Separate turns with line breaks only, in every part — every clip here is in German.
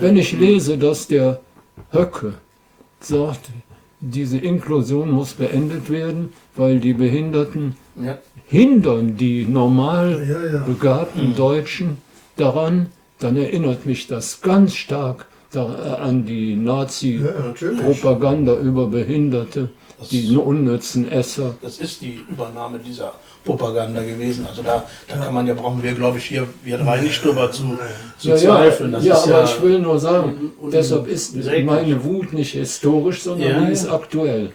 Wenn ich lese, dass der Höcke sagt, diese Inklusion muss beendet werden, weil die Behinderten hindern die normal begabten Deutschen daran, dann erinnert mich das ganz stark an die Nazi-Propaganda über Behinderte, die unnützen Esser.
Das ist die Übernahme dieser Propaganda gewesen. Also da kann man brauchen wir, glaube ich, wir drei nicht drüber zu zweifeln. Das ist
aber ich will nur sagen, deshalb ist meine Wut nicht historisch, sondern die ist aktuell.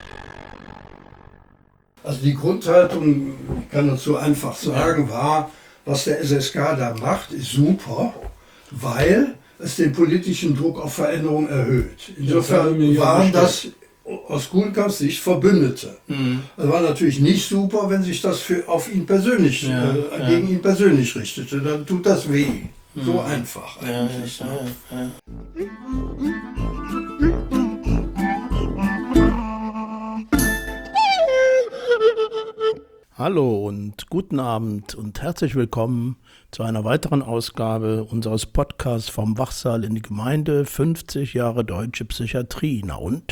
Also die Grundhaltung, ich kann dazu einfach sagen, war, was der SSK da macht, ist super, weil es den politischen Druck auf Veränderung erhöht. Insofern waren das aus Kuhnkamps Sicht Verbündete. Das war natürlich nicht super, wenn sich das auf ihn persönlich, gegen ihn persönlich richtete. Dann tut das weh. So einfach eigentlich.
Hallo und guten Abend und herzlich willkommen zu einer weiteren Ausgabe unseres Podcasts vom Wachsaal in die Gemeinde 50 Jahre Deutsche Psychiatrie. Na und?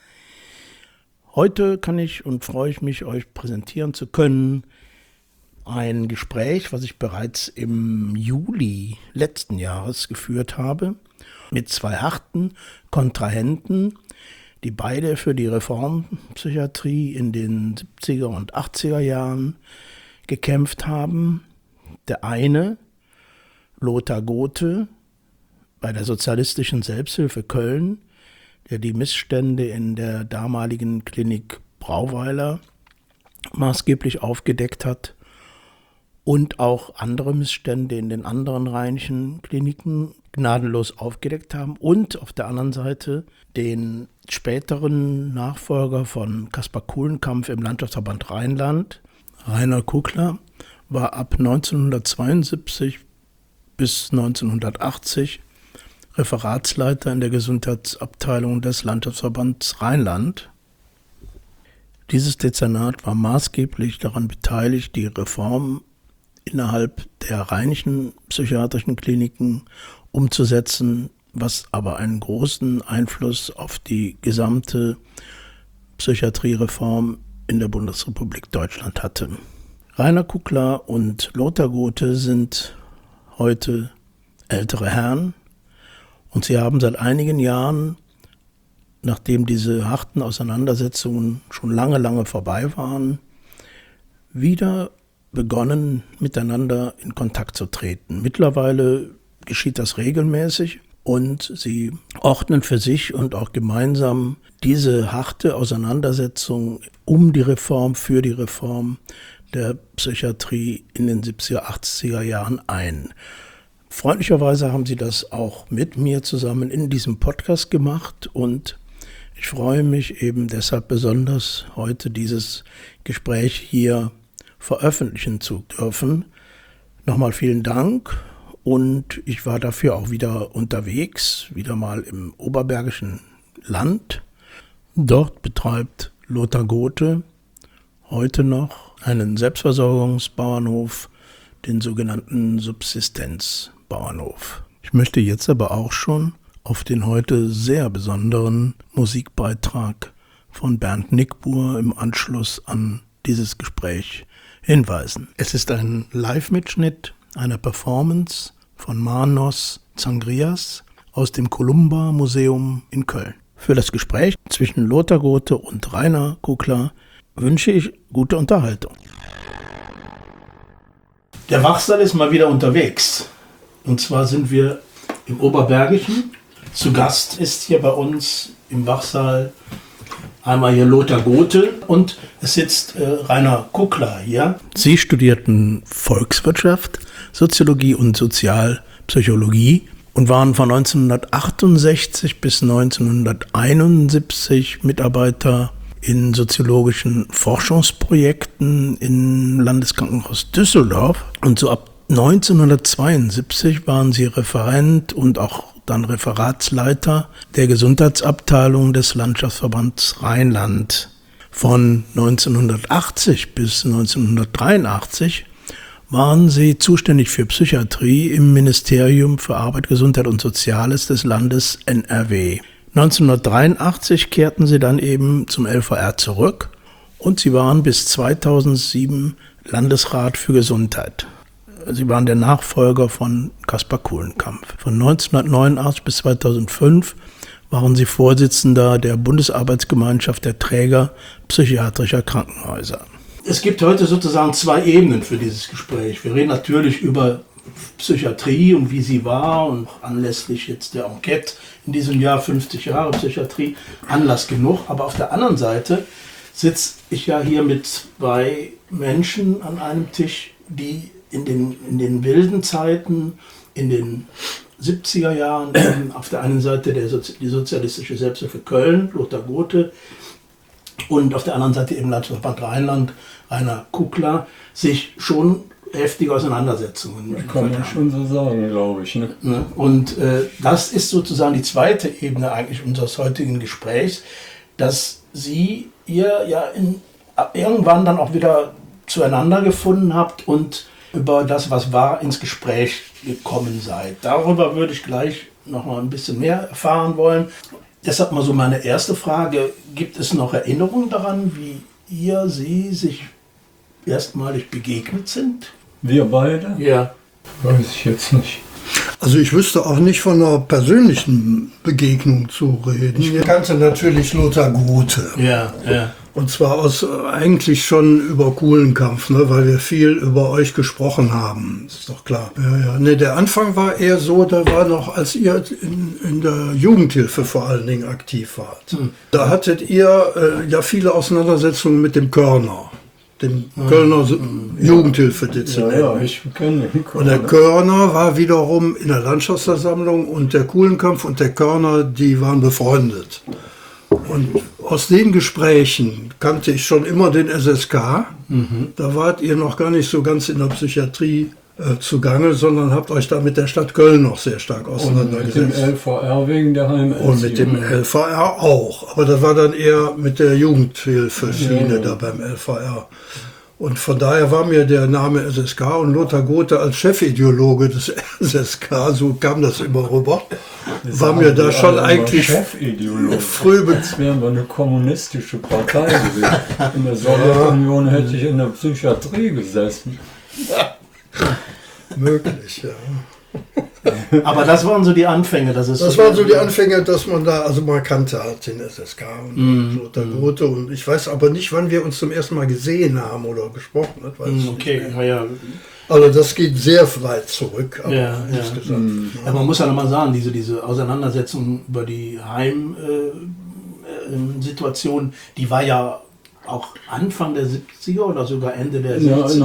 Heute kann ich und freue ich mich, euch präsentieren zu können, ein Gespräch, was ich bereits im Juli letzten Jahres geführt habe, mit zwei harten Kontrahenten, die beide für die Reformpsychiatrie in den 70er und 80er Jahren gekämpft haben. Der eine, Lothar Gothe, bei der Sozialistischen Selbsthilfe Köln, der die Missstände in der damaligen Klinik Brauweiler maßgeblich aufgedeckt hat und auch andere Missstände in den anderen rheinischen Kliniken gnadenlos aufgedeckt haben, und auf der anderen Seite den späteren Nachfolger von Kaspar Kulenkampff im Landschaftsverband Rheinland, Rainer Kuckler, war ab 1972 bis 1980 Referatsleiter in der Gesundheitsabteilung des Landschaftsverbands Rheinland. Dieses Dezernat war maßgeblich daran beteiligt, die Reform innerhalb der rheinischen psychiatrischen Kliniken umzusetzen, was aber einen großen Einfluss auf die gesamte Psychiatriereform in der Bundesrepublik Deutschland hatte. Rainer Kuckler und Lothar Gothe sind heute ältere Herren und sie haben seit einigen Jahren, nachdem diese harten Auseinandersetzungen schon lange vorbei waren, wieder begonnen, miteinander in Kontakt zu treten. Mittlerweile geschieht das regelmäßig und sie ordnen für sich und auch gemeinsam diese harte Auseinandersetzung um die Reform, für die Reform der Psychiatrie in den 70er, 80er Jahren ein. Freundlicherweise haben sie das auch mit mir zusammen in diesem Podcast gemacht und ich freue mich eben deshalb besonders, heute dieses Gespräch hier veröffentlichen zu dürfen. Nochmal vielen Dank, und ich war dafür auch wieder unterwegs, wieder mal im Oberbergischen Land. Dort betreibt Lothar Gothe heute noch einen Selbstversorgungsbauernhof, den sogenannten Subsistenzbauernhof. Ich möchte jetzt aber auch schon auf den heute sehr besonderen Musikbeitrag von Bernd Nickbuhr im Anschluss an dieses Gespräch hinweisen. Es ist ein Live-Mitschnitt einer Performance von Manos Zangrias aus dem Columba-Museum in Köln. Für das Gespräch zwischen Lothar Gothe und Rainer Kuckler wünsche ich gute Unterhaltung. Der Wachsaal ist mal wieder unterwegs. Und zwar sind wir im Oberbergischen. Zu Gast ist hier bei uns im Wachsaal einmal hier Lothar Gothe und es sitzt Rainer Kuckler hier. Sie studierten Volkswirtschaft, Soziologie und Sozialpsychologie und waren von 1968 bis 1971 Mitarbeiter in soziologischen Forschungsprojekten im Landeskrankenhaus Düsseldorf. Und so ab 1972 waren sie Referent und auch dann Referatsleiter der Gesundheitsabteilung des Landschaftsverbands Rheinland. Von 1980 bis 1983 waren Sie zuständig für Psychiatrie im Ministerium für Arbeit, Gesundheit und Soziales des Landes NRW. 1983 kehrten Sie dann eben zum LVR zurück und Sie waren bis 2007 Landesrat für Gesundheit. Sie waren der Nachfolger von Kaspar Kulenkampff. Von 1989 bis 2005 waren Sie Vorsitzender der Bundesarbeitsgemeinschaft der Träger psychiatrischer Krankenhäuser. Es gibt heute sozusagen zwei Ebenen für dieses Gespräch. Wir reden natürlich über Psychiatrie und wie sie war und anlässlich jetzt der Enquete in diesem Jahr 50 Jahre Psychiatrie, Anlass genug. Aber auf der anderen Seite sitze ich ja hier mit zwei Menschen an einem Tisch, die in den wilden Zeiten, in den 70er Jahren, auf der einen Seite die Sozialistische Selbsthilfe Köln, Lothar Gothe, und auf der anderen Seite eben Landesverband Rheinland, Rainer Kukla, sich schon heftige Auseinandersetzungen.
Kann man schon so sagen, glaube ich. Ne?
Und das ist sozusagen die zweite Ebene eigentlich unseres heutigen Gesprächs, dass ihr ja irgendwann dann auch wieder zueinander gefunden habt und über das, was war, ins Gespräch gekommen seid. Darüber würde ich gleich noch mal ein bisschen mehr erfahren wollen. Deshalb mal so meine erste Frage. Gibt es noch Erinnerungen daran, wie Sie sich erstmalig begegnet sind?
Wir beide?
Ja.
Weiß ich jetzt nicht.
Also ich wüsste auch nicht von einer persönlichen Begegnung zu reden. Ich kannte natürlich Lothar Gothe.
Ja.
Und zwar eigentlich schon über Kulenkampff, ne, weil wir viel über euch gesprochen haben. Ist doch klar. Ja. Ne, der Anfang war eher so, da war noch, als ihr in der Jugendhilfe vor allen Dingen aktiv wart. Da hattet ihr ja viele Auseinandersetzungen mit dem Körner, dem Kölner Jugendhilfedezernenten.
Ja, ich kenne den Körner.
Und der Körner war wiederum in der Landschaftsversammlung und der Kulenkampff und der Körner, die waren befreundet. Und aus den Gesprächen kannte ich schon immer den SSK. Da wart ihr noch gar nicht so ganz in der Psychiatrie zugange, sondern habt euch da mit der Stadt Köln noch sehr stark auseinandergesetzt.
Und mit dem LVR wegen der Heimerziehung.
Und mit dem LVR auch. Aber das war dann eher mit der Jugendhilfe-Schiene da beim LVR. Und von daher war mir der Name SSK und Lothar Gothe als Chefideologe des SSK, so kam das immer rüber, war mir da schon eigentlich früh.
Jetzt wären wir eine kommunistische Partei gewesen. In der Sowjetunion hätte ich in der Psychiatrie gesessen.
Möglich, ja.
Aber das waren so die Anfänge. Das
waren so die Anfänge, dass man da, also man kannte halt den SSK und Lothar Gothe. Und ich weiß aber nicht, wann wir uns zum ersten Mal gesehen haben oder gesprochen haben.
Okay, ja.
Also das geht sehr weit zurück. Aber
ja, man muss ja nochmal sagen, diese Auseinandersetzung über die Heimsituation, die war ja auch Anfang der 70er oder sogar Ende der 70er.
Ja,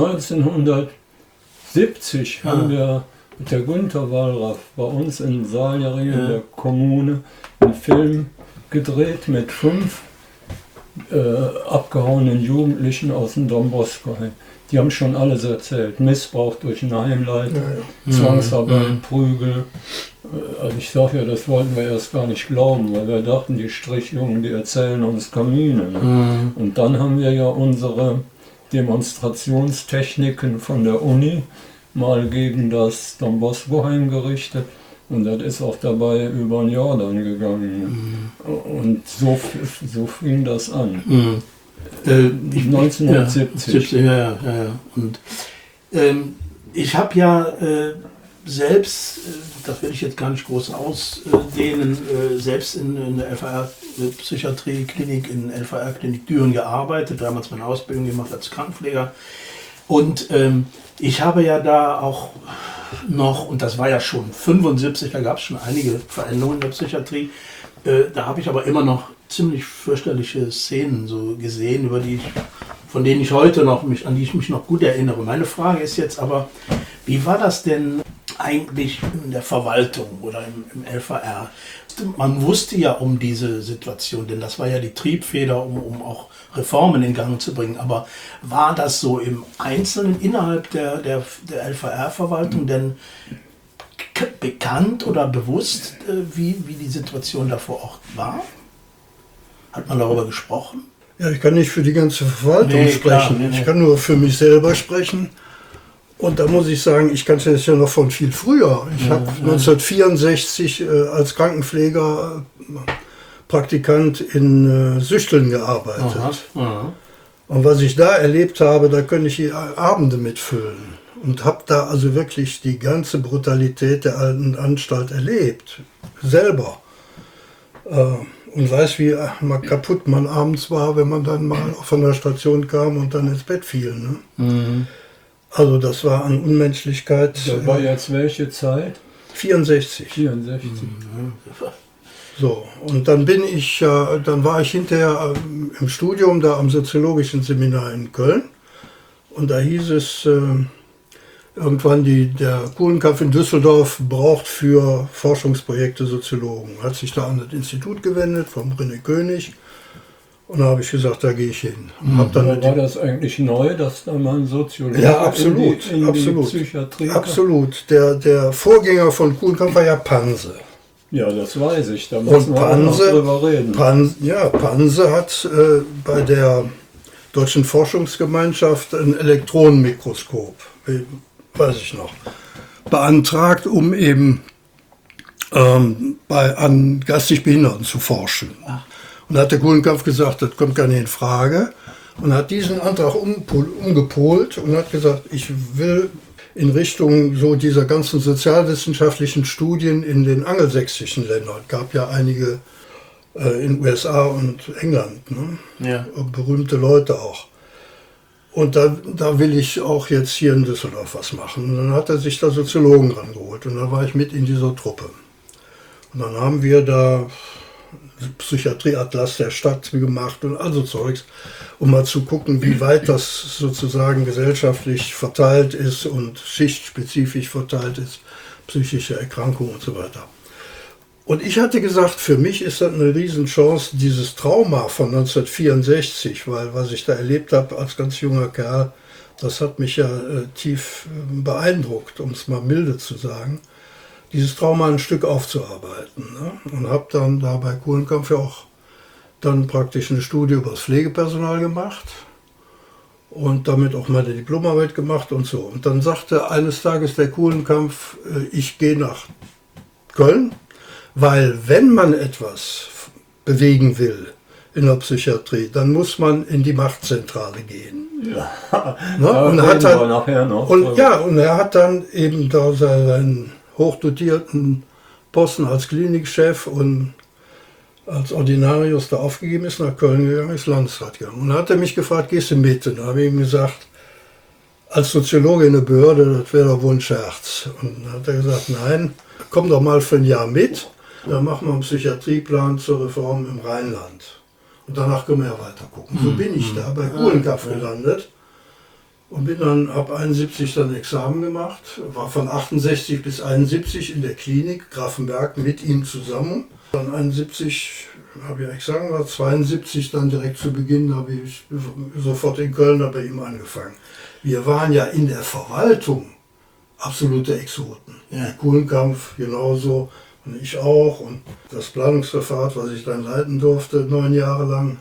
1970 haben wir mit der Günther Wallraff bei uns in Saaljering in der Kommune einen Film gedreht mit 5 abgehauenen Jugendlichen aus dem Don Bosco. Die haben schon alles erzählt. Missbrauch durch einen Heimleiter, Zwangsarbeit, Prügel. Also ich sage ja, das wollten wir erst gar nicht glauben, weil wir dachten, die Strichjungen, die erzählen uns Kamine. Ne? Und dann haben wir ja unsere Demonstrationstechniken von der Uni mal gegen das Don Bosco Heim gerichtet und das ist auch dabei über den Jordan gegangen. Und so fing das an. 1970.
Ja. Und ich habe ja selbst, das will ich jetzt gar nicht groß ausdehnen, selbst in der LVR-Psychiatrie-Klinik, in der LVR-Klinik Düren gearbeitet, damals meine Ausbildung gemacht als Krankenpfleger. Und ich habe ja da auch noch, und das war ja schon 75, da gab es schon einige Veränderungen in der Psychiatrie, da habe ich aber immer noch ziemlich fürchterliche Szenen so gesehen, von denen ich heute noch an die ich mich noch gut erinnere. Meine Frage ist jetzt aber, wie war das denn eigentlich in der Verwaltung oder im LVR? Man wusste ja um diese Situation, denn das war ja die Triebfeder, um auch Reformen in Gang zu bringen. Aber war das so im Einzelnen innerhalb der LVR-Verwaltung denn bekannt oder bewusst, wie die Situation davor auch war? Hat man darüber gesprochen?
Ja, ich kann nicht für die ganze Verwaltung sprechen. Ich kann nur für mich selber sprechen. Und da muss ich sagen, ich kannte das ja noch von viel früher. Ich habe 1964 als Krankenpfleger Praktikant in Süchteln gearbeitet. Aha. Und was ich da erlebt habe, da könnte ich die Abende mitfüllen. Und habe da also wirklich die ganze Brutalität der alten Anstalt erlebt. Selber. Und weiß, wie kaputt man abends war, wenn man dann mal von der Station kam und dann ins Bett fiel. Ne? Mhm. Also das war an Unmenschlichkeit.
Das war jetzt welche Zeit?
64.
64. Mhm.
So, und dann war ich hinterher im Studium da am Soziologischen Seminar in Köln. Und da hieß es irgendwann, der Kuhlenkampf in Düsseldorf braucht für Forschungsprojekte Soziologen. Hat sich da an das Institut gewendet, vom René König. Und da habe ich gesagt, da gehe ich hin.
War das eigentlich neu, dass da mal ein Soziologe
in die
Psychiatrie kam?
Absolut. Der Vorgänger von Kuhlenkampf war ja Panse.
Ja, das weiß ich. Da müssen wir noch drüber reden.
Panse hat bei der Deutschen Forschungsgemeinschaft ein Elektronenmikroskop, weiß ich noch, beantragt, um eben an geistig Behinderten zu forschen. Und da hat der Kuhlenkampf gesagt, das kommt gar nicht in Frage. Und hat diesen Antrag umgepolt und hat gesagt, ich will in Richtung so dieser ganzen sozialwissenschaftlichen Studien in den angelsächsischen Ländern. Es gab ja einige in USA und England, ne? Ja. Berühmte Leute auch. Und da will ich auch jetzt hier in Düsseldorf was machen. Und dann hat er sich da Soziologen rangeholt und dann war ich mit in dieser Truppe. Und dann haben wir da Psychiatrieatlas der Stadt gemacht und also Zeugs, um mal zu gucken, wie weit das sozusagen gesellschaftlich verteilt ist und schichtspezifisch verteilt ist, psychische Erkrankungen und so weiter. Und ich hatte gesagt, für mich ist das eine Riesenchance, dieses Trauma von 1964, weil was ich da erlebt habe als ganz junger Kerl, das hat mich ja tief beeindruckt, um es mal milde zu sagen, dieses Trauma ein Stück aufzuarbeiten. Ne? Und habe dann da bei Kuhlenkampf ja auch dann praktisch eine Studie über das Pflegepersonal gemacht und damit auch meine Diplomarbeit gemacht und so. Und dann sagte eines Tages der Kuhlenkampf, ich gehe nach Köln, weil wenn man etwas bewegen will in der Psychiatrie, dann muss man in die Machtzentrale gehen. Ja, ne? Und er hat dann eben da seinen hochdotierten Posten als Klinikchef und als Ordinarius da aufgegeben, ist nach Köln gegangen, ist Landesrat gegangen. Und dann hat er mich gefragt, gehst du mit? Und da habe ich ihm gesagt, als Soziologe in der Behörde, das wäre doch wohl ein Scherz. Und dann hat er gesagt, nein, komm doch mal für ein Jahr mit, dann machen wir einen Psychiatrieplan zur Reform im Rheinland. Und danach können wir ja weiter gucken. So bin ich da bei Kuhlenkampf gelandet. Und bin dann ab 71 dann Examen gemacht, war von 68 bis 71 in der Klinik Grafenberg mit ihm zusammen. Dann 71 habe ich Examen gemacht, 72 dann direkt zu Beginn habe ich sofort in Köln bei ihm angefangen. Wir waren ja in der Verwaltung absolute Exoten. Ja. Der Kuhlenkampf genauso und ich auch. Und das Planungsverfahren, was ich dann leiten durfte, 9 Jahre lang,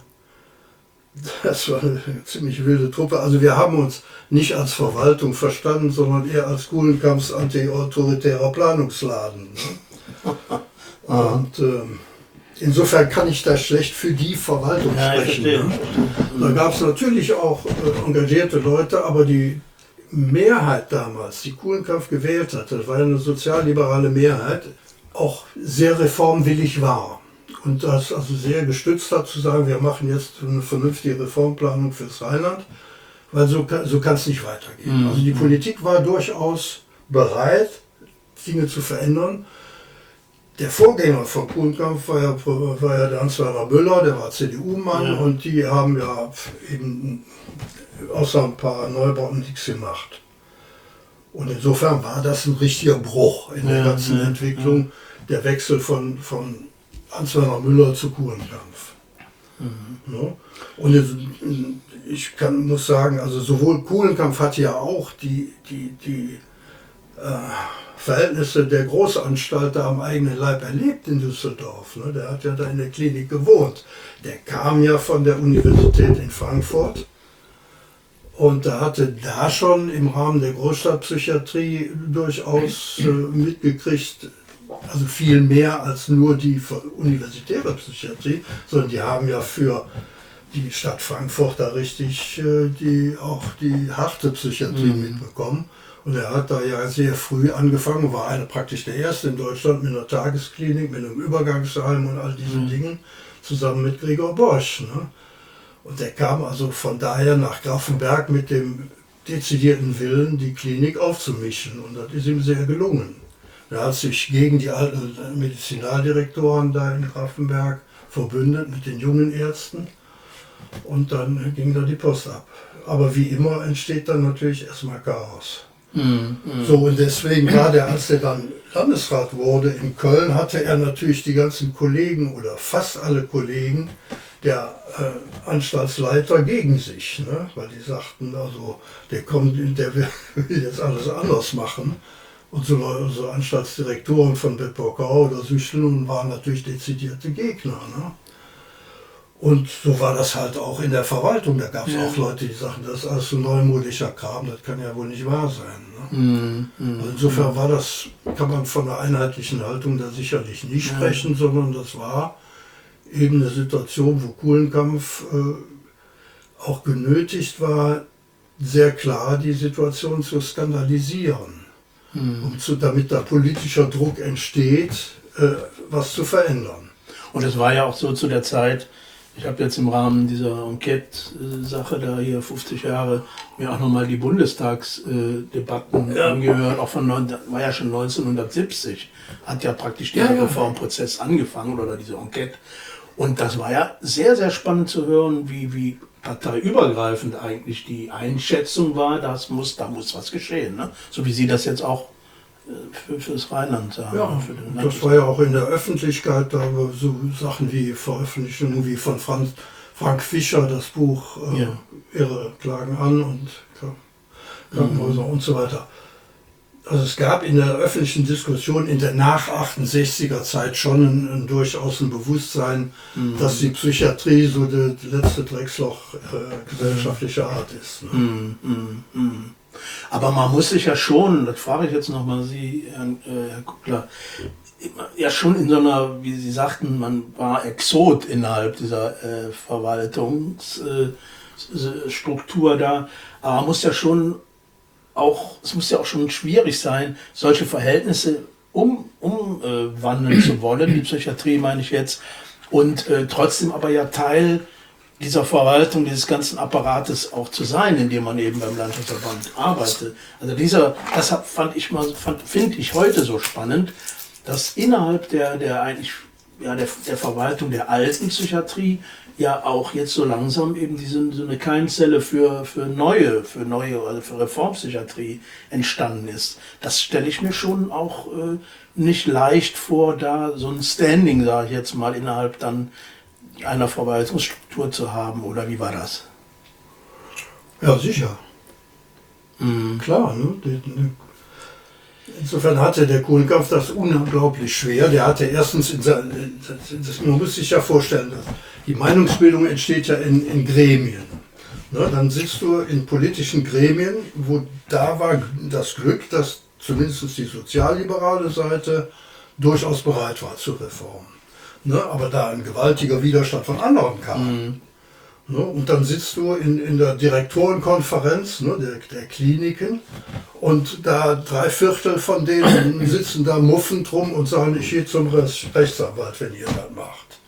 das war eine ziemlich wilde Truppe. Also wir haben uns nicht als Verwaltung verstanden, sondern eher als Kuhlenkampfs anti-autoritärer Planungsladen. Ne? Und insofern kann ich da schlecht für die Verwaltung sprechen. Ne? Da gab es natürlich auch engagierte Leute, aber die Mehrheit damals, die Kuhlenkampf gewählt hatte, das war eine sozialliberale Mehrheit, auch sehr reformwillig war. Und das also sehr gestützt hat, zu sagen, wir machen jetzt eine vernünftige Reformplanung fürs Rheinland, weil so kann es nicht weitergehen. Also die Politik war durchaus bereit, Dinge zu verändern. Der Vorgänger von Kuhlenkampf war ja der Hans-Werner Müller, der war CDU-Mann und die haben ja eben außer ein paar Neubauten nichts gemacht. Und insofern war das ein richtiger Bruch in der ganzen Entwicklung, der Wechsel von Hans-Werner Müller zu Kuhlenkampf. Ja? Und ich muss sagen, also sowohl Kuhlenkampf hatte ja auch die Verhältnisse der Großanstalter am eigenen Leib erlebt in Düsseldorf. Ne? Der hat ja da in der Klinik gewohnt. Der kam ja von der Universität in Frankfurt Und er hatte da schon im Rahmen der Großstadtpsychiatrie durchaus mitgekriegt, also viel mehr als nur die universitäre Psychiatrie, sondern die haben ja für die Stadt Frankfurt da richtig auch die harte Psychiatrie mitbekommen. Und er hat da ja sehr früh angefangen, war praktisch der erste in Deutschland mit einer Tagesklinik, mit einem Übergangsheim und all diesen Dingen, zusammen mit Gregor Borsch. Ne? Und der kam also von daher nach Grafenberg mit dem dezidierten Willen, die Klinik aufzumischen. Und das ist ihm sehr gelungen. Er hat sich gegen die alten Medizinaldirektoren da in Grafenberg verbündet mit den jungen Ärzten. Und dann ging da die Post ab. Aber wie immer entsteht dann natürlich erstmal Chaos. So, und deswegen gerade als er dann Landesrat wurde in Köln, hatte er natürlich die ganzen Kollegen oder fast alle Kollegen der Anstaltsleiter gegen sich, ne? Weil die sagten, also der will jetzt alles anders machen. Und so Anstaltsdirektoren von Bedburgau oder Süchteln waren natürlich dezidierte Gegner. Ne? Und so war das halt auch in der Verwaltung. Da gab es auch Leute, die sagten, das ist alles so neumodischer Kram, das kann ja wohl nicht wahr sein. Ne? Also insofern war das, kann man von einer einheitlichen Haltung da sicherlich nicht sprechen, sondern das war eben eine Situation, wo Kulenkampf auch genötigt war, sehr klar die Situation zu skandalisieren, damit da politischer Druck entsteht, was zu verändern.
Und es war ja auch so zu der Zeit, ich habe jetzt im Rahmen dieser Enquete-Sache da hier 50 Jahre mir auch nochmal die Bundestagsdebatten angehört, auch war ja schon 1970, hat ja praktisch der Reformprozess angefangen oder diese Enquete. Und das war ja sehr, sehr spannend zu hören, wie parteiübergreifend eigentlich die Einschätzung war, da muss was geschehen. Ne? So wie Sie das jetzt auch für das Rheinland sagen.
Ja, das war ja auch in der Öffentlichkeit, da so Sachen wie Veröffentlichungen wie von Frank Fischer, das Buch Irre klagen an und Krankenhäuser und so weiter. Also es gab in der öffentlichen Diskussion in der nach-68er Zeit schon durchaus ein Bewusstsein, dass die Psychiatrie so das letzte Drecksloch gesellschaftlicher Art ist. Ne?
Aber man muss sich ja schon, das frage ich jetzt nochmal Sie, Herr Kuckler, ja schon in so einer, wie Sie sagten, man war Exot innerhalb dieser Verwaltungsstruktur da, aber man muss ja schon es muss ja auch schon schwierig sein, solche Verhältnisse umwandeln zu wollen, die Psychiatrie meine ich jetzt, und trotzdem aber ja Teil dieser Verwaltung, dieses ganzen Apparates auch zu sein, indem man eben beim Landesverband arbeitet. Also das finde ich heute so spannend, dass innerhalb der Verwaltung der alten Psychiatrie ja auch jetzt so langsam eben so eine Keimzelle für Reformpsychiatrie entstanden ist. Das stelle ich mir schon auch nicht leicht vor, da so ein Standing, sage ich jetzt mal, innerhalb dann einer Verwaltungsstruktur zu haben, oder wie war das?
Ja, sicher. Klar, ne? Insofern hatte der Kulenkampf das unglaublich schwer. Der hatte erstens, man muss sich ja vorstellen, die Meinungsbildung entsteht ja in Gremien. Ne? Dann sitzt du in politischen Gremien, wo da war das Glück, dass zumindest die sozialliberale Seite durchaus bereit war zur Reform. Ne? Aber da ein gewaltiger Widerstand von anderen kam. Ne? Und dann sitzt du in der Direktorenkonferenz, ne, der Kliniken, und da 3/4 von denen sitzen da muffend rum und sagen, ich gehe zum Rechtsanwalt, wenn ihr das macht.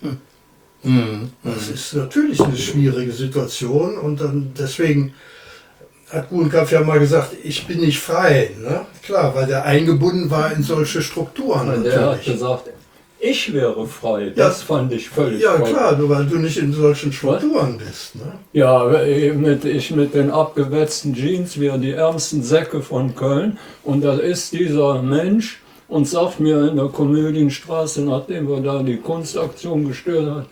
Das ist natürlich eine schwierige Situation, und dann deswegen hat Kulenkampf ja mal gesagt, ich bin nicht frei. Ne? Klar, weil der eingebunden war in solche Strukturen.
Und der hat gesagt, ich wäre frei. Das fand ich völlig frei.
Ja klar, weil du nicht in solchen Strukturen bist. Ne?
Ja, ich mit den abgewetzten Jeans, wir die ärmsten Säcke von Köln. Und da ist dieser Mensch und sagt mir in der Komödienstraße, nachdem wir da die Kunstaktion gestört haben,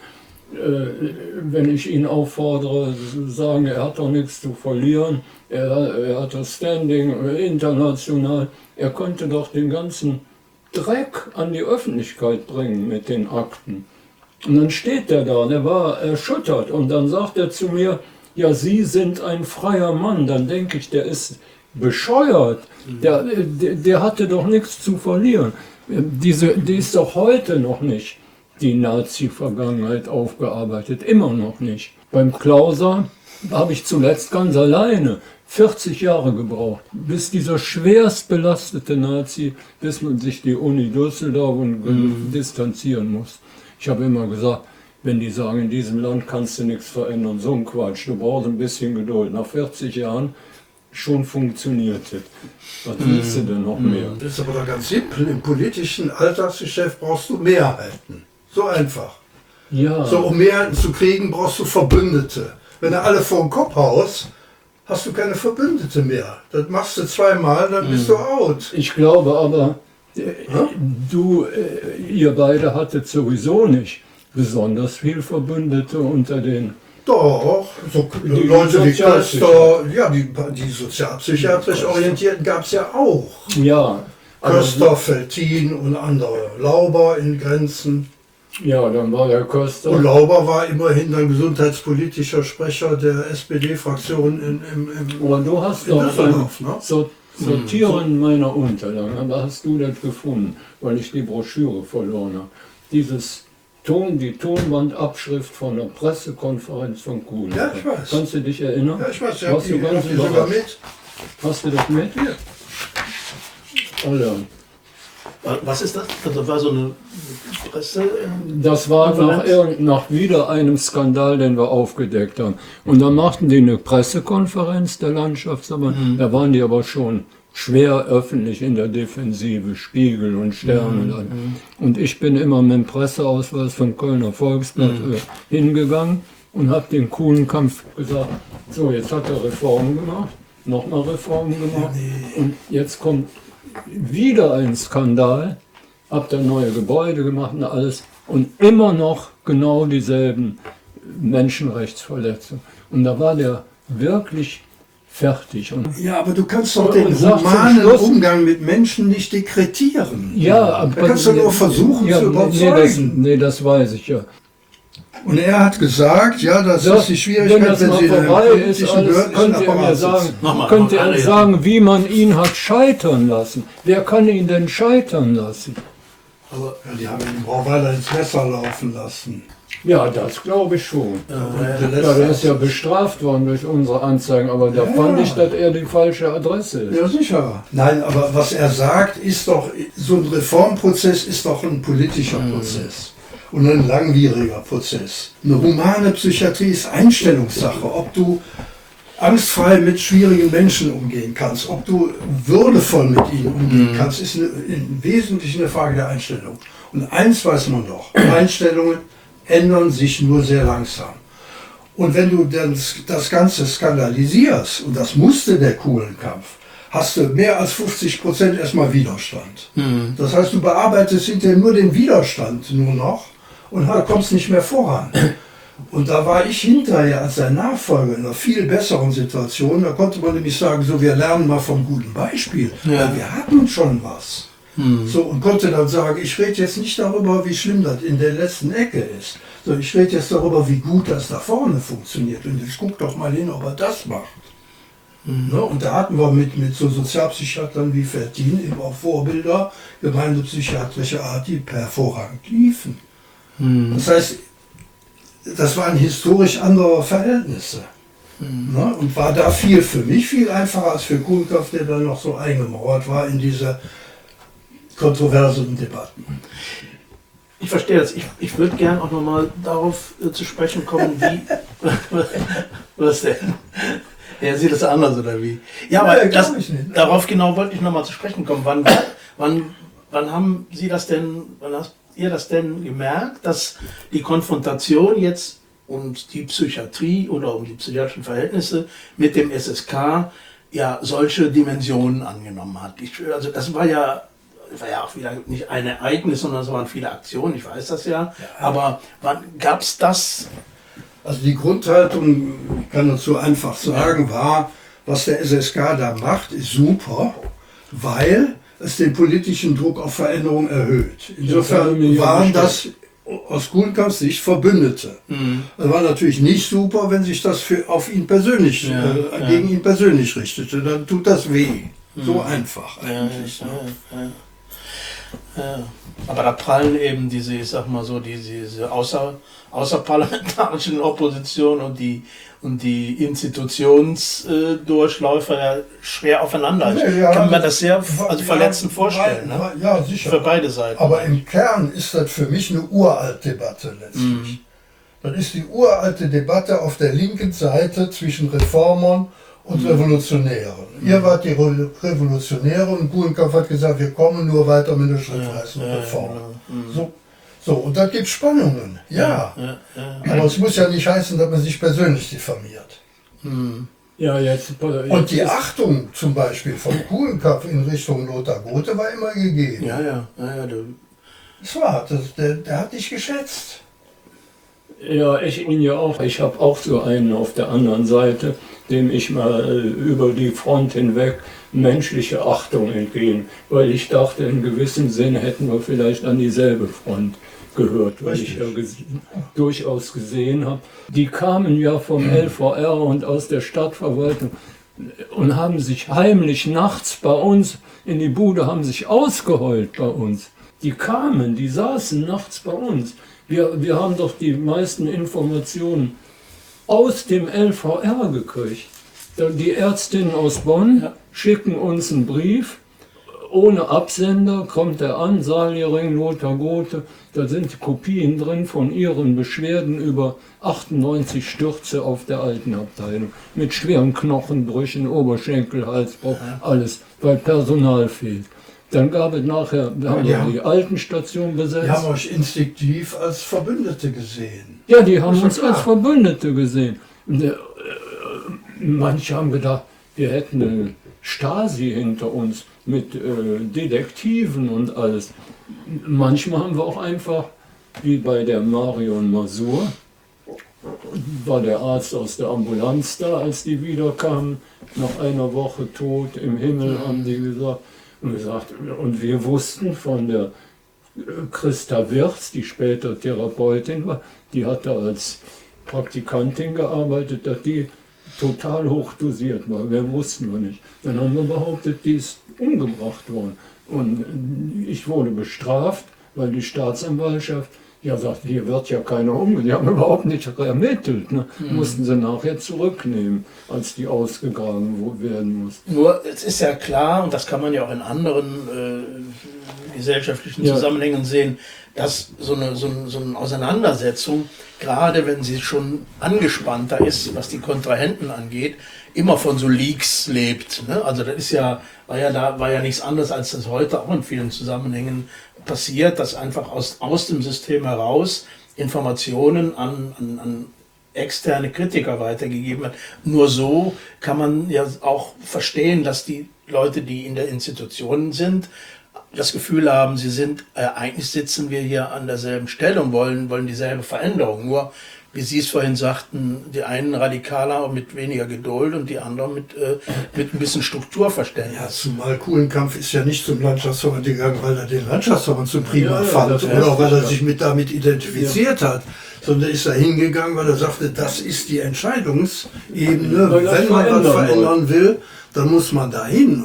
wenn ich ihn auffordere, sagen, er hat doch nichts zu verlieren, er hat das Standing international, er könnte doch den ganzen Dreck an die Öffentlichkeit bringen mit den Akten. Und dann steht der da, der war erschüttert, und dann sagt er zu mir, ja, Sie sind ein freier Mann, dann denke ich, der ist bescheuert. Der hatte doch nichts zu verlieren. Die ist doch heute noch nicht die Nazi-Vergangenheit aufgearbeitet, immer noch nicht. Beim Klauser habe ich zuletzt ganz alleine 40 Jahre gebraucht, bis dieser schwerst belastete Nazi, bis man sich die Uni Düsseldorf distanzieren muss. Ich habe immer gesagt, wenn die sagen, in diesem Land kannst du nichts verändern, so ein Quatsch, du brauchst ein bisschen Geduld. Nach 40 Jahren schon funktioniert es. Was willst du denn noch mehr?
Das ist aber doch ganz simpel. Im politischen Alltagsgeschäft brauchst du Mehrheiten. So einfach.
Ja.
So, um Mehrheiten zu kriegen, brauchst du Verbündete. Wenn du alle vor den Kopf haust, hast du keine Verbündete mehr. Das machst du zweimal, dann bist du out.
Ich glaube aber, ihr beide hattet sowieso nicht besonders viel Verbündete unter den...
Doch, so
Die
Leute wie
Sozialpsychiater.
Köster, ja, die sozialpsychiatrisch Orientierten gab es ja auch.
Ja.
Köster, Feltin und andere. Lauber in Grenzen.
Ja, dann war der Köster.
Und Lauber war immerhin ein gesundheitspolitischer Sprecher der SPD-Fraktion
Aber du hast
in
doch
Düsseldorf, ne?
Sortieren meiner Unterlagen, aber hast du das gefunden, weil ich die Broschüre verloren habe. Die Tonbandabschrift von der Pressekonferenz von Kuhn.
Ja, ich weiß.
Kannst du dich erinnern?
Ja, ich weiß,
Warst du
ich
ganz
hab die sogar
überrascht?
mit.
Hast du das mit?
Ja.
Oder?
Was ist das? Das war so eine Presse...
Das war nach wieder einem Skandal, den wir aufgedeckt haben. Und dann machten die eine Pressekonferenz der Landschaftsverband. Da waren die aber schon schwer öffentlich in der Defensive, Spiegel und Sterne. Und ich bin immer mit dem Presseausweis vom Kölner Volksblatt hingegangen und habe den coolen Kampf gesagt, so jetzt hat er Reformen gemacht, nochmal Reformen gemacht und jetzt kommt wieder ein Skandal, habt ihr neue Gebäude gemacht und alles und immer noch genau dieselben Menschenrechtsverletzungen. Und da war der wirklich fertig. Und
Ja, aber du kannst doch
Und
den
sagt zum
humanen
Schluss-
Umgang mit Menschen nicht dekretieren.
ja, aber
Da kannst du nur versuchen zu überzeugen.
Nee, das weiß ich ja.
Und er hat gesagt, ja, das ist die
Wenn
Schwierigkeit,
das
wenn
mal
Sie in einem
vorbei ist,
politischen
alles,
behördlichen
könnt ihr mir
Apparat
sagen,
sitzen.
Nochmal,
könnt ihr
nochmal,
uns
ja.
sagen, wie man ihn hat scheitern lassen? Wer kann ihn denn scheitern lassen?
Ja, die haben ihn Brauweiler ins Messer laufen lassen.
Ja, das glaube ich schon.
Der
Ja, der ist ja bestraft worden durch unsere Anzeigen, aber da fand ich, dass er die falsche Adresse ist.
Ja, sicher. Nein, aber was er sagt, ist doch, so ein Reformprozess ist doch ein politischer Prozess. Und ein langwieriger Prozess. Eine humane Psychiatrie ist Einstellungssache. Ob du angstfrei mit schwierigen Menschen umgehen kannst, ob du würdevoll mit ihnen umgehen kannst, ist im Wesentlichen eine Frage der Einstellung. Und eins weiß man doch, Einstellungen ändern sich nur sehr langsam. Und wenn du dann das Ganze skandalisierst, und das musste der Kuhlenkampf, hast du mehr als 50% erstmal Widerstand. Das heißt, du bearbeitest hinterher nur den Widerstand nur noch und kommst nicht mehr voran. Und da war ich hinterher als sein Nachfolger in einer viel besseren Situation. Da konnte man nämlich sagen, so, wir lernen mal vom guten Beispiel.
Ja.
Weil wir hatten schon was. So, und konnte dann sagen, ich rede jetzt nicht darüber, wie schlimm das in der letzten Ecke ist, sondern ich rede jetzt darüber, wie gut das da vorne funktioniert. Und jetzt guck doch mal hin, ob er das macht. Ne? Und da hatten wir mit so Sozialpsychiatern wie Feltin eben auch Vorbilder, gemeindepsychiatrischer Art, die hervorragend liefen. Das heißt, das waren historisch andere Verhältnisse. Ne? Und war da für mich viel einfacher als für Kuhlenkampf, der dann noch so eingemauert war in diese kontroversen Debatten.
Ich verstehe das. Ich würde gerne auch nochmal darauf zu sprechen kommen, wie... Was denn? Er sieht das anders, oder wie? Ja, aber
glaub ich nicht.
Darauf genau wollte ich nochmal zu sprechen kommen. Wann haben Sie das denn, wann habt ihr das denn gemerkt, dass die Konfrontation jetzt um die Psychiatrie oder um die psychiatrischen Verhältnisse mit dem SSK ja solche Dimensionen angenommen hat? Also das war ja auch wieder nicht ein Ereignis, sondern es waren viele Aktionen, ich weiß das ja. Aber wann gab es das?
Also die Grundhaltung, ich kann dazu einfach sagen, war, was der SSK da macht, ist super, weil es den politischen Druck auf Veränderung erhöht. Insofern waren das aus Kuhlenkamps Sicht Verbündete. Das war natürlich nicht super, wenn sich das auf ihn persönlich, gegen ihn persönlich richtete. Dann tut das weh. So einfach eigentlich.
Ja. Aber da prallen eben diese, ich sag mal so, diese außerparlamentarischen Opposition und die Institutionsdurchläufer ja schwer aufeinander. Ich kann mir das sehr verletzend vorstellen. Ne?
Ja, sicher.
Für beide Seiten.
Aber im Kern ist das für mich eine Uralt-Debatte letztlich. Das ist die uralte Debatte auf der linken Seite zwischen Reformern und Revolutionären. Ihr wart die Revolutionäre und Kuhlenkampf hat gesagt, wir kommen nur weiter mit der schrittweisen Reform. So, und da gibt es Spannungen, aber es muss ja nicht heißen, dass man sich persönlich diffamiert. Und die Achtung zum Beispiel von Kuhlenkampf in Richtung Lothar Gothe war immer gegeben. Der hat dich geschätzt.
Ja, ich ihn ja auch. Ich habe auch so einen auf der anderen Seite, dem ich mal über die Front hinweg menschliche Achtung entgegen, weil ich dachte, in gewissem Sinn hätten wir vielleicht an dieselbe Front gehört, weil ich ja durchaus gesehen habe. Die kamen ja vom LVR und aus der Stadtverwaltung und haben sich heimlich nachts bei uns in die Bude, haben sich ausgeheult bei uns. Die kamen, die saßen nachts bei uns. Wir haben doch die meisten Informationen aus dem LVR gekriegt. Die Ärztinnen aus Bonn schicken uns einen Brief, ohne Absender kommt er an, Saliering, Lothar Gothe, da sind Kopien drin von ihren Beschwerden über 98 Stürze auf der alten Abteilung, mit schweren Knochenbrüchen, Oberschenkel, Halsbruch, alles, weil Personal fehlt. Dann gab es nachher, wir haben die Altenstation besetzt.
Die haben euch instinktiv als Verbündete gesehen.
Ja, die haben uns als Verbündete gesehen. Manche haben gedacht, wir hätten eine Stasi hinter uns mit Detektiven und alles. Manchmal haben wir auch einfach, wie bei der Marion Masur, war der Arzt aus der Ambulanz da, als die wiederkamen, nach einer Woche tot im Himmel, haben die gesagt. Und wir wussten von der Christa Wirz, die später Therapeutin war, die hatte als Praktikantin gearbeitet, dass die total hochdosiert war. Wir wussten wir nicht. Dann haben wir behauptet, die ist umgebracht worden. Und ich wurde bestraft, weil die Staatsanwaltschaft sagt, hier wird ja keiner umgebracht. Die haben überhaupt nicht ermittelt. Ne? Mussten sie nachher zurücknehmen, als die ausgegraben werden mussten.
Nur, es ist ja klar, und das kann man ja auch in anderen gesellschaftlichen Zusammenhängen sehen, dass so eine Auseinandersetzung, gerade wenn sie schon angespannter ist, was die Kontrahenten angeht, immer von so Leaks lebt. Ne? Also das war ja nichts anderes, als das heute auch in vielen Zusammenhängen passiert, dass einfach aus dem System heraus Informationen an externe Kritiker weitergegeben wird. Nur so kann man ja auch verstehen, dass die Leute, die in der Institution sind, das Gefühl haben, eigentlich sitzen wir hier an derselben Stelle und wollen dieselbe Veränderung. Nur, wie Sie es vorhin sagten, die einen radikaler und mit weniger Geduld und die anderen mit ein bisschen Strukturverständnis.
Ja, zumal Kuhlenkampf ist ja nicht zum Landschaftsverband gegangen, weil er den Landschaftsverband so prima fand oder weil er sich damit identifiziert hat, sondern ist da hingegangen, weil er sagte, das ist die Entscheidungsebene, wenn man was verändern will. Dann muss man dahin.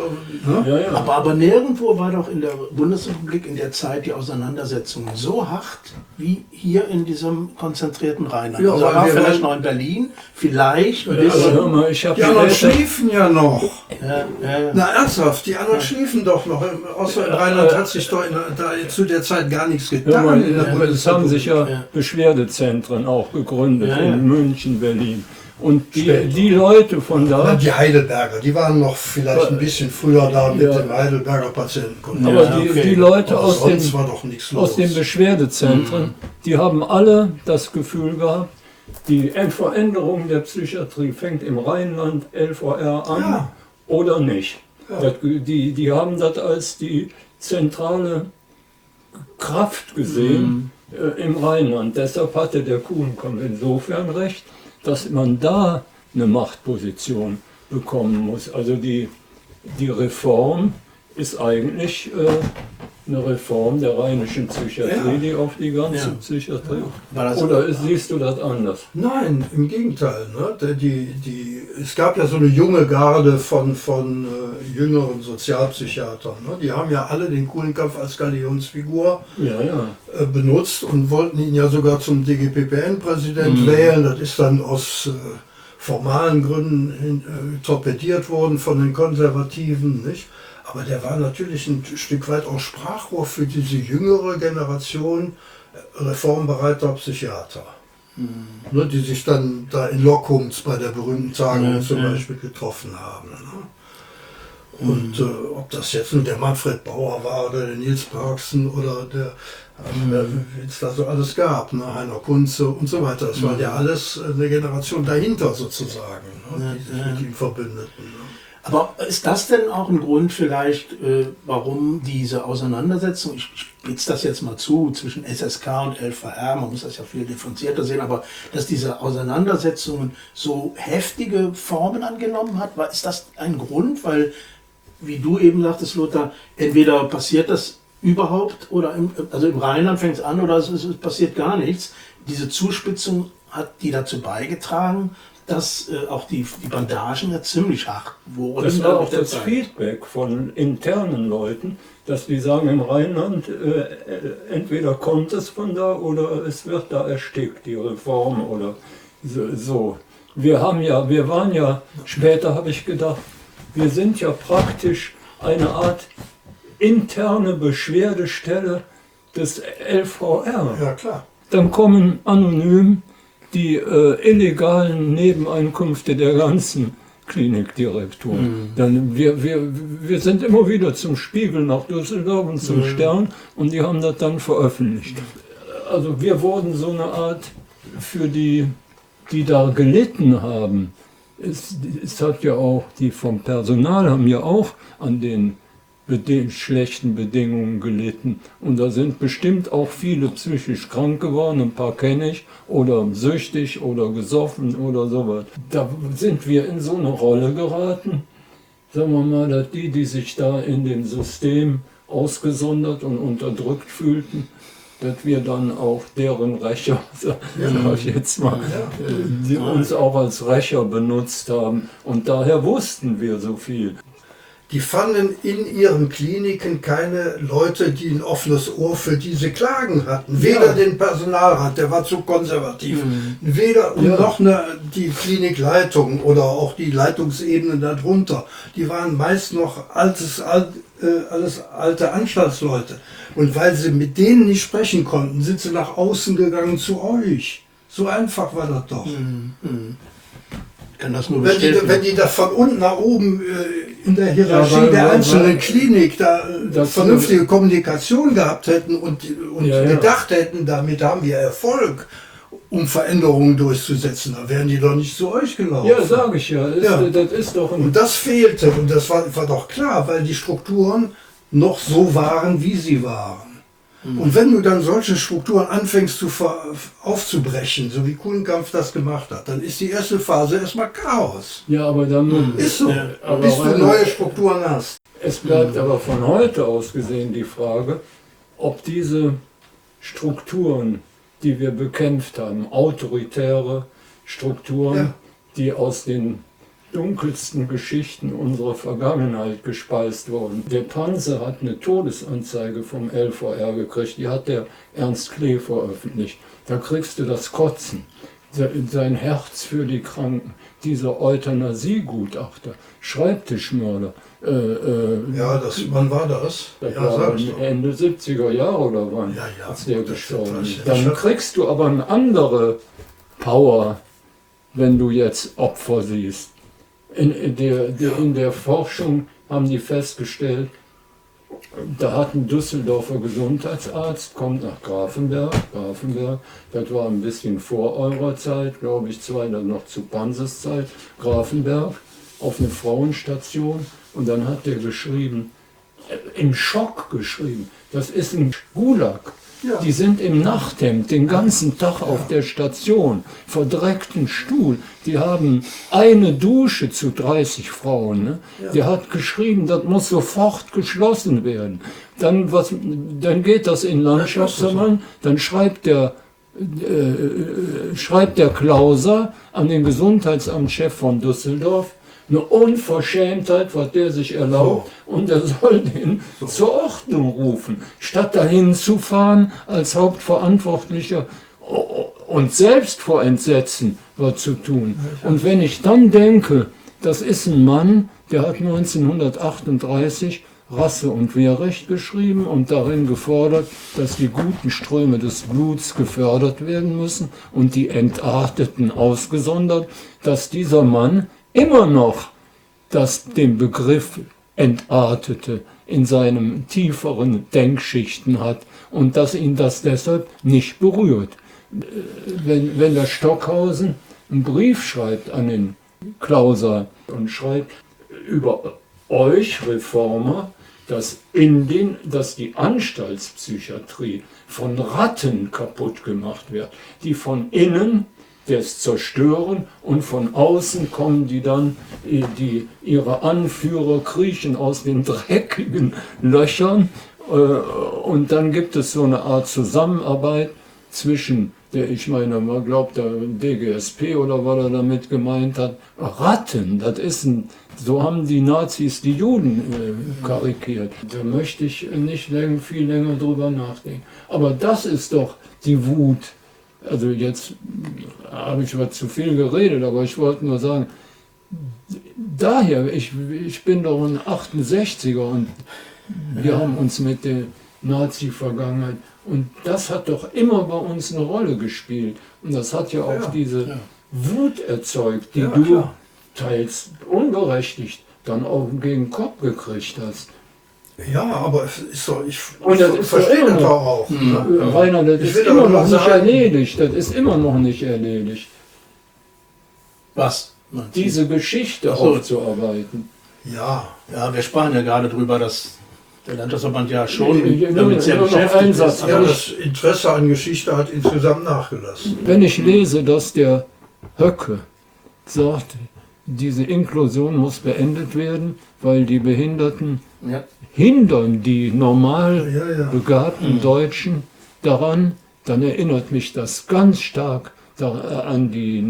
Aber nirgendwo war doch in der Bundesrepublik in der Zeit die Auseinandersetzung so hart wie hier in diesem konzentrierten Rheinland.
Ja,
also vielleicht noch in Berlin, vielleicht ein bisschen.
Die anderen schliefen ja noch. Na ernsthaft, die anderen schliefen doch noch. Außer in Rheinland hat sich doch zu der Zeit gar nichts getan.
Es haben sich ja Beschwerdezentren auch gegründet in München, Berlin. Und die Leute von da...
Die Heidelberger, die waren noch vielleicht ein bisschen früher da mit dem Heidelberger Patienten.
Aber die Leute aus den Beschwerdezentren, die haben alle das Gefühl gehabt, die Veränderung der Psychiatrie fängt im Rheinland LVR an oder nicht. Ja. Die haben das als die zentrale Kraft gesehen im Rheinland. Deshalb hatte der Kuhlenkampf insofern recht, dass man da eine Machtposition bekommen muss. Also die Reform ist eigentlich eine Reform der rheinischen Psychiatrie, die auf die ganze Psychiatrie. Oder siehst du das anders?
Nein, im Gegenteil. Ne? Es gab ja so eine junge Garde von jüngeren Sozialpsychiatern. Ne? Die haben ja alle den Kulenkampff als Galionsfigur benutzt und wollten ihn ja sogar zum DGPPN-Präsident wählen. Das ist dann aus formalen Gründen torpediert worden von den Konservativen, nicht? Aber der war natürlich ein Stück weit auch Sprachrohr für diese jüngere Generation reformbereiter Psychiater. Ne, die sich dann da in Lockums bei der berühmten Tagung zum Beispiel getroffen haben. Ne? Und ob das jetzt nun der Manfred Bauer war oder der Nils Parksen oder der, wie es da so alles gab, ne? Heiner Kunze und so weiter. Das war ja alles eine Generation dahinter sozusagen, ne? Die sich mit ihm verbündeten. Ne?
Aber ist das denn auch ein Grund vielleicht, warum diese Auseinandersetzung, ich spitze das jetzt mal zu, zwischen SSK und LVR, man muss das ja viel differenzierter sehen, aber dass diese Auseinandersetzungen so heftige Formen angenommen hat, ist das ein Grund? Weil, wie du eben sagtest, Lothar, entweder passiert das überhaupt oder im Rheinland fängt es an oder es passiert gar nichts. Diese Zuspitzung hat die dazu beigetragen, dass auch die Bandagen ja ziemlich hart wurden.
Das war auch das Feedback von internen Leuten, dass die sagen, im Rheinland entweder kommt es von da oder es wird da erstickt, die Reform oder so. Wir waren ja, später habe ich gedacht, wir sind ja praktisch eine Art interne Beschwerdestelle des LVR.
Ja, klar.
Dann kommen anonym die illegalen Nebeneinkünfte der ganzen Klinikdirektoren. Dann wir sind immer wieder zum Spiegel nach Düsseldorf und zum Stern und die haben das dann veröffentlicht. Also wir wurden so eine Art für die da gelitten haben. Es hat ja auch, die vom Personal haben ja auch an den schlechten Bedingungen gelitten. Und da sind bestimmt auch viele psychisch krank geworden, ein paar kenne ich, oder süchtig oder gesoffen oder sowas. Da sind wir in so eine Rolle geraten, sagen wir mal, dass die sich da in dem System ausgesondert und unterdrückt fühlten, dass wir dann auch deren Rächer, sag ich jetzt mal, die uns auch als Rächer benutzt haben. Und daher wussten wir so viel.
Die fanden in ihren Kliniken keine Leute, die ein offenes Ohr für diese Klagen hatten. Weder den Personalrat, der war zu konservativ, weder noch die Klinikleitung oder auch die Leitungsebenen darunter. Die waren meist noch alles alte Anstaltsleute. Und weil sie mit denen nicht sprechen konnten, sind sie nach außen gegangen zu euch. So einfach war das doch.
Kann das nur
wenn die da von unten nach oben in der Hierarchie der einzelnen Klinik da vernünftige Kommunikation gehabt hätten und gedacht hätten, damit haben wir Erfolg, um Veränderungen durchzusetzen, dann wären die doch nicht zu euch gelaufen.
Ja, sage ich ja. Das ist doch
und das fehlte und das war doch klar, weil die Strukturen noch so waren, wie sie waren. Und wenn du dann solche Strukturen anfängst aufzubrechen, so wie Kulenkampff das gemacht hat, dann ist die erste Phase erstmal Chaos.
Ja, aber dann
ist so, bis du neue Strukturen hast.
Es bleibt aber von heute aus gesehen die Frage, ob diese Strukturen, die wir bekämpft haben, autoritäre Strukturen, die aus den dunkelsten Geschichten unserer Vergangenheit gespeist wurden. Der Panzer hat eine Todesanzeige vom LVR gekriegt, die hat der Ernst Klee veröffentlicht. Da kriegst du das Kotzen, sein Herz für die Kranken, dieser Euthanasiegutachter, Schreibtischmörder.
Wann war das?
Das war Ende 70er Jahre oder wann, als der gestorben ist. Dann kriegst du aber eine andere Power, wenn du jetzt Opfer siehst. In der Forschung haben die festgestellt, da hat ein Düsseldorfer Gesundheitsarzt, kommt nach Grafenberg, das war ein bisschen vor eurer Zeit, glaube ich, dann noch zu Panses Zeit, Grafenberg, auf eine Frauenstation und dann hat der geschrieben, im Schock geschrieben, das ist ein Gulag, Die sind im Nachthemd den ganzen Tag auf der Station, verdreckten Stuhl. Die haben eine Dusche zu 30 Frauen. Ne? Der hat geschrieben, das muss sofort geschlossen werden. Dann geht das in Landschaftsverband, dann schreibt der Klauser an den Gesundheitsamtschef von Düsseldorf, eine Unverschämtheit, was der sich erlaubt, und er soll den zur Ordnung rufen, statt dahin zu fahren als Hauptverantwortlicher und selbst vor Entsetzen was zu tun. Und wenn ich dann denke, das ist ein Mann, der hat 1938 Rasse- und Wehrrecht geschrieben und darin gefordert, dass die guten Ströme des Bluts gefördert werden müssen und die Entarteten ausgesondert, dass dieser Mann immer noch den Begriff Entartete in seinen tieferen Denkschichten hat und dass ihn das deshalb nicht berührt. Wenn der Stockhausen einen Brief schreibt an den Klauser und schreibt über euch Reformer, dass die Anstaltspsychiatrie von Ratten kaputt gemacht wird, die von innen das zerstören und von außen kommen die dann, ihre Anführer kriechen aus den dreckigen Löchern und dann gibt es so eine Art Zusammenarbeit zwischen man glaubt, der DGSP oder was er damit gemeint hat, Ratten, so haben die Nazis die Juden karikiert. Da möchte ich nicht viel länger drüber nachdenken. Aber das ist doch die Wut. Also jetzt habe ich was zu viel geredet, aber ich wollte nur sagen, daher, ich bin doch ein 68er und wir haben uns mit der Nazi-Vergangenheit, und das hat doch immer bei uns eine Rolle gespielt. Und das hat ja auch diese Wut erzeugt, die du teils unberechtigt dann auch gegen den Kopf gekriegt hast.
Ja, aber es ist so, ich
verstehe das auch. Ne? Rainer, das ist immer noch nicht erledigt. Das ist immer noch nicht erledigt.
Was?
Diese Geschichte aufzuarbeiten.
Ja,
wir sprachen ja gerade drüber, dass der Landschaftsverband ja schon damit sehr beschäftigt ist.
Ja, das Interesse an Geschichte hat insgesamt nachgelassen.
Wenn ich lese, dass der Höcke sagt, diese Inklusion muss beendet werden, weil die Behinderten hindern die normal begabten Deutschen daran, dann erinnert mich das ganz stark an die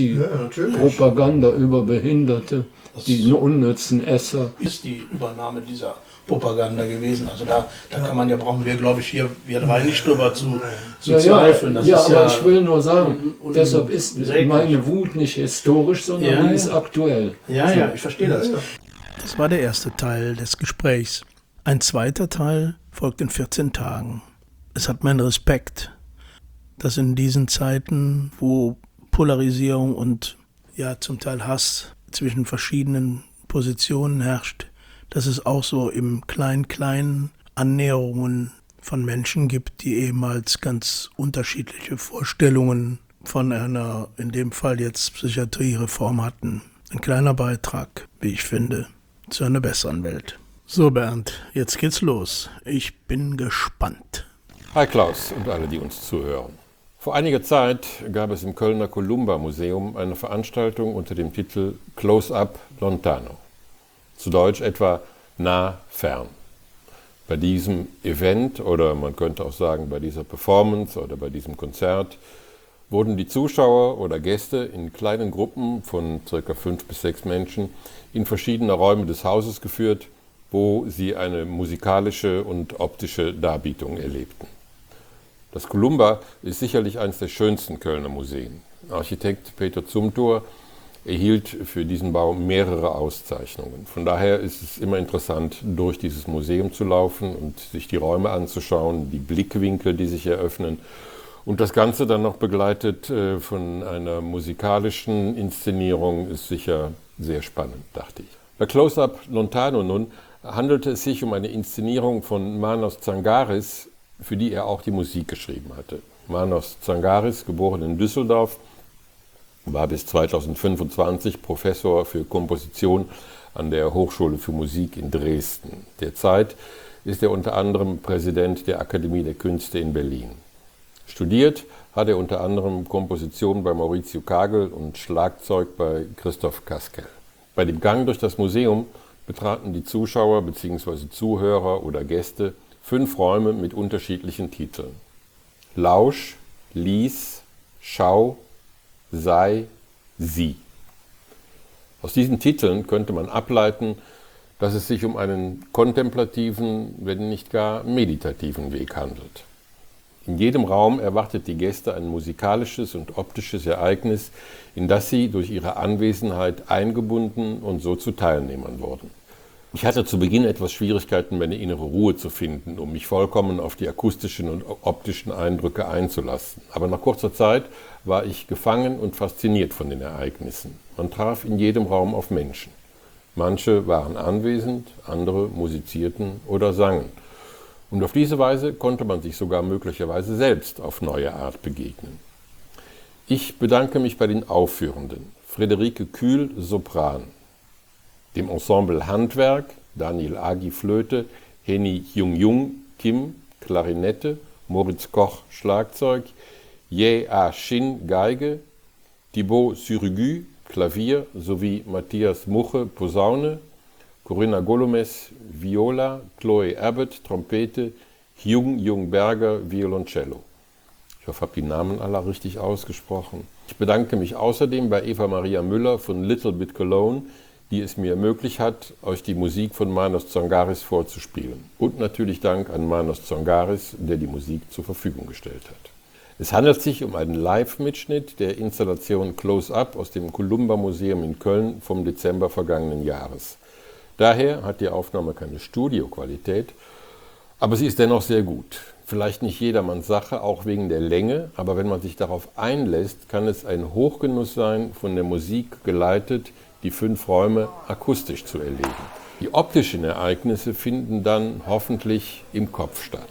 Nazi-Propaganda über Behinderte, die unnützen Esser.
Ist die Übernahme dieser Propaganda gewesen. Also da brauchen wir, glaube ich, wir drei nicht drüber zu zweifeln.
Aber ich will nur sagen, deshalb ist meine Wut nicht historisch, sondern die ist aktuell.
Ja, ich verstehe das. Das war der erste Teil des Gesprächs. Ein zweiter Teil folgt in 14 Tagen. Es hat meinen Respekt, dass in diesen Zeiten, wo Polarisierung und zum Teil Hass zwischen verschiedenen Positionen herrscht, dass es auch so im Klein-Kleinen Annäherungen von Menschen gibt, die ehemals ganz unterschiedliche Vorstellungen von einer, in dem Fall jetzt Psychiatriereform hatten. Ein kleiner Beitrag, wie ich finde, zu einer besseren Welt. So Bernd, jetzt geht's los. Ich bin gespannt.
Hi Klaus und alle, die uns zuhören. Vor einiger Zeit gab es im Kölner Columba-Museum eine Veranstaltung unter dem Titel Close-Up Lontano. Zu Deutsch etwa nah, fern. Bei diesem Event, oder man könnte auch sagen bei dieser Performance oder bei diesem Konzert, wurden die Zuschauer oder Gäste in kleinen Gruppen von ca. 5 bis 6 Menschen in verschiedene Räume des Hauses geführt, wo sie eine musikalische und optische Darbietung erlebten. Das Columba ist sicherlich eines der schönsten Kölner Museen. Architekt Peter Zumthor erhielt für diesen Bau mehrere Auszeichnungen. Von daher ist es immer interessant, durch dieses Museum zu laufen und sich die Räume anzuschauen, die Blickwinkel, die sich eröffnen. Und das Ganze dann noch begleitet von einer musikalischen Inszenierung ist sicher sehr spannend, dachte ich. Bei Close-Up Lontano nun handelte es sich um eine Inszenierung von Manos Tsangaris, für die er auch die Musik geschrieben hatte. Manos Tsangaris, geboren in Düsseldorf, war bis 2025 Professor für Komposition an der Hochschule für Musik in Dresden. Derzeit ist er unter anderem Präsident der Akademie der Künste in Berlin. Studiert hat er unter anderem Komposition bei Maurizio Kagel und Schlagzeug bei Christoph Kaskel. Bei dem Gang durch das Museum betraten die Zuschauer bzw. Zuhörer oder Gäste 5 Räume mit unterschiedlichen Titeln. Lausch, Lies, Schau, Sei, Sieh. Aus diesen Titeln könnte man ableiten, dass es sich um einen kontemplativen, wenn nicht gar meditativen Weg handelt. In jedem Raum erwartet die Gäste ein musikalisches und optisches Ereignis, in das sie durch ihre Anwesenheit eingebunden und so zu Teilnehmern wurden. Ich hatte zu Beginn etwas Schwierigkeiten, meine innere Ruhe zu finden, um mich vollkommen auf die akustischen und optischen Eindrücke einzulassen. Aber nach kurzer Zeit war ich gefangen und fasziniert von den Ereignissen. Man traf in jedem Raum auf Menschen. Manche waren anwesend, andere musizierten oder sangen. Und auf diese Weise konnte man sich sogar möglicherweise selbst auf neue Art begegnen. Ich bedanke mich bei den Aufführenden: Friederike Kühl, Sopran, dem Ensemble Handwerk, Daniel Agi, Flöte, Henny Jung, Kim, Klarinette, Moritz Koch, Schlagzeug, Ye A Shin, Geige, Thibaut Surugü, Klavier sowie Matthias Muche, Posaune, Corinna Golomes, Viola, Chloe Abbott, Trompete, Jung Berger, Violoncello. Ich hoffe, ich habe die Namen aller richtig ausgesprochen. Ich bedanke mich außerdem bei Eva Maria Müller von Little Bit Cologne, die es mir ermöglicht hat, euch die Musik von Manos Tsongaris vorzuspielen. Und natürlich Dank an Manos Tsongaris, der die Musik zur Verfügung gestellt hat. Es handelt sich um einen Live-Mitschnitt der Installation Close Up aus dem Columba Museum in Köln vom Dezember vergangenen Jahres. Daher hat die Aufnahme keine Studioqualität, aber sie ist dennoch sehr gut. Vielleicht nicht jedermanns Sache, auch wegen der Länge, aber wenn man sich darauf einlässt, kann es ein Hochgenuss sein, von der Musik geleitet, die 5 Räume akustisch zu erleben. Die optischen Ereignisse finden dann hoffentlich im Kopf statt.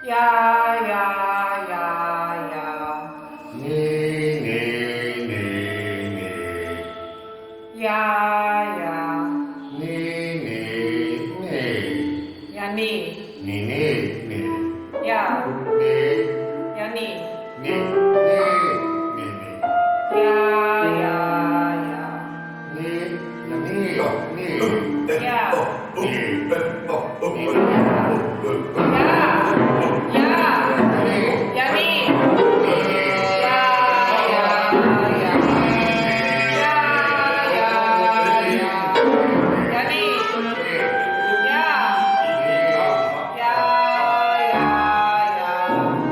Ja, ja, ja, ja.
Nee, nee, nee, nee.
Ja, ja.
Nee, nee, nee.
Ja, nee.
Nee, nee, nee.
Ja.
Nee,
Ja, nee.
nee, nee, nee, nee.
Ja, ja, ja.
Nee, ja, nee, nee.
Ja.
Nee.
Ja, nee. Ja, ja, ja. Ja, ja, ja. Ja, nee. Ja. Ja, ja, ja.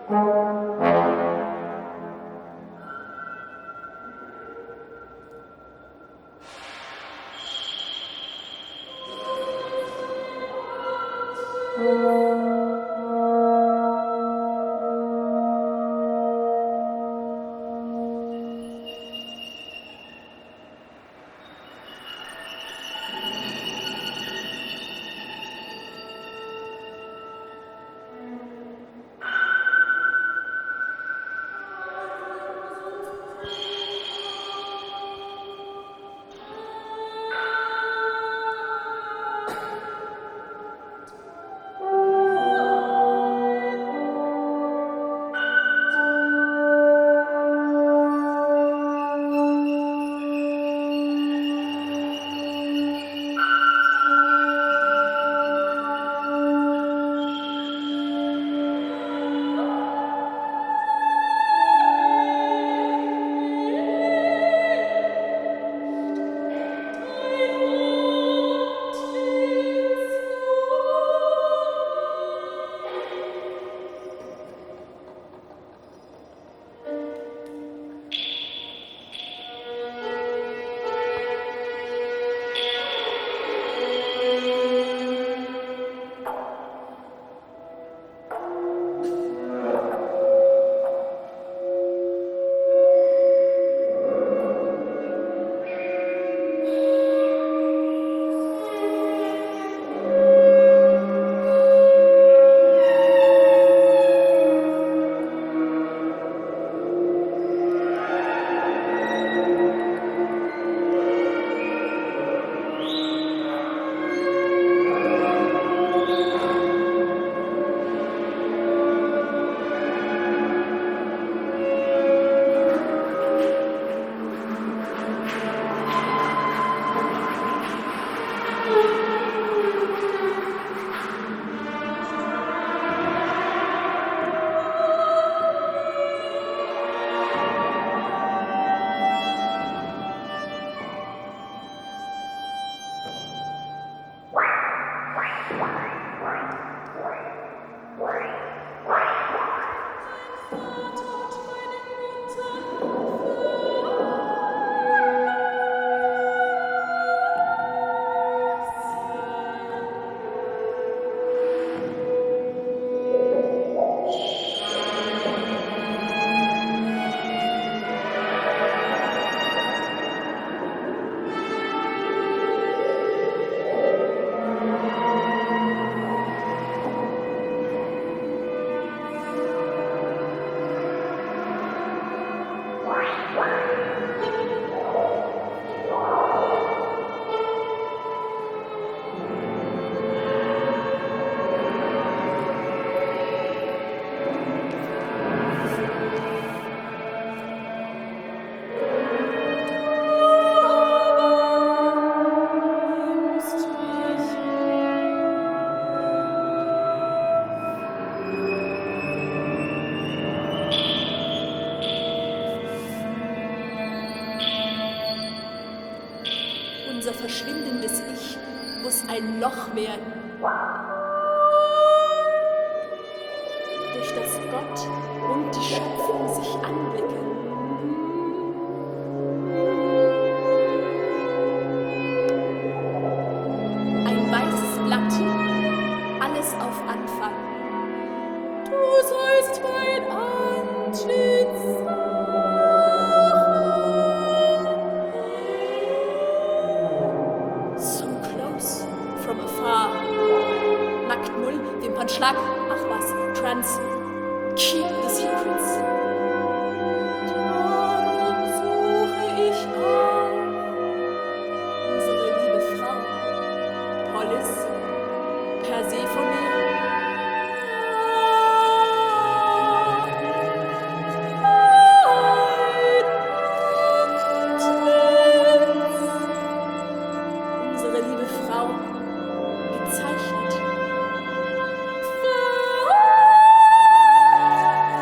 Unser verschwindendes Ich muss ein Loch werden, durch das Gott und die Schöpfung sich anblicken. Ein weißes Blatt, alles auf Anfang. Du sollst mein Antlitz from afar. Nackt Null, Wimpernschlag, ach was, Trans. Keep the secrets. Darum suche ich auch unsere liebe Frau, Polis, Persephone. Unsere liebe Frau, gezeichnet.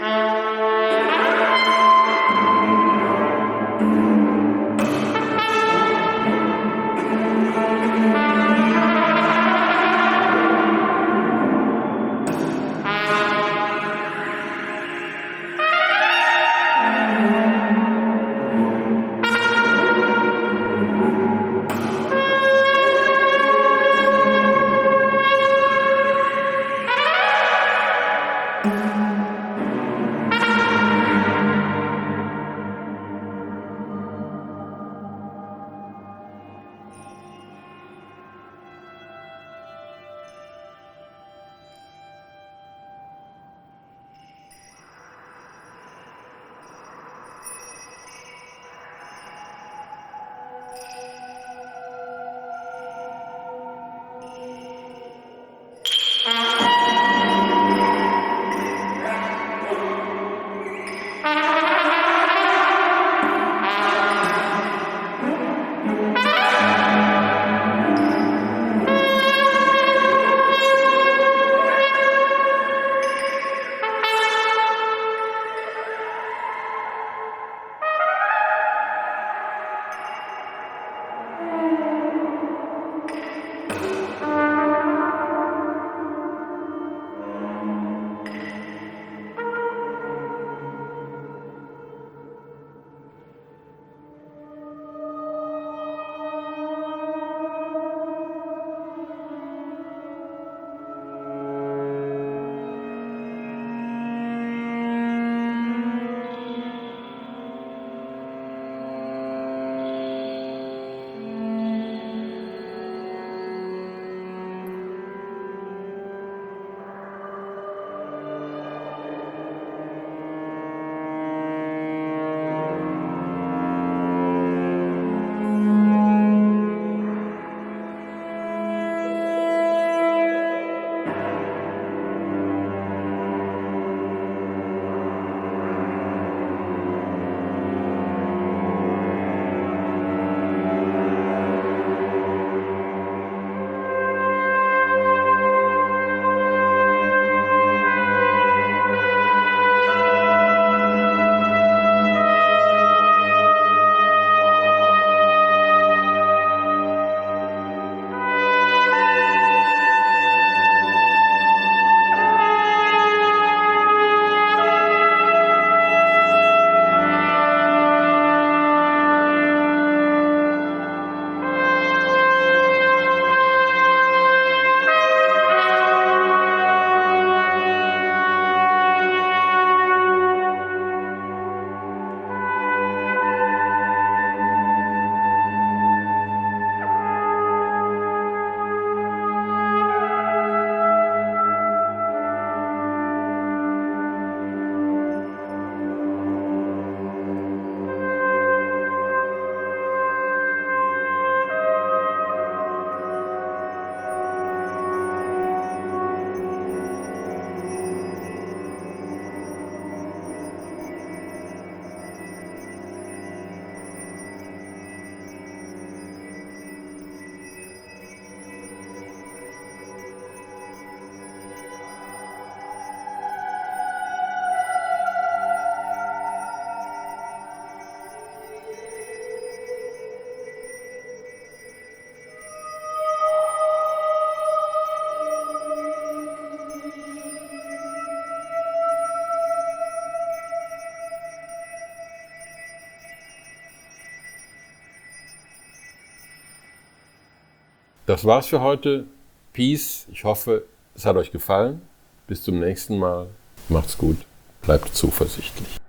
Das war's für heute. Peace. Ich hoffe, es hat euch gefallen. Bis zum nächsten Mal. Macht's gut. Bleibt zuversichtlich.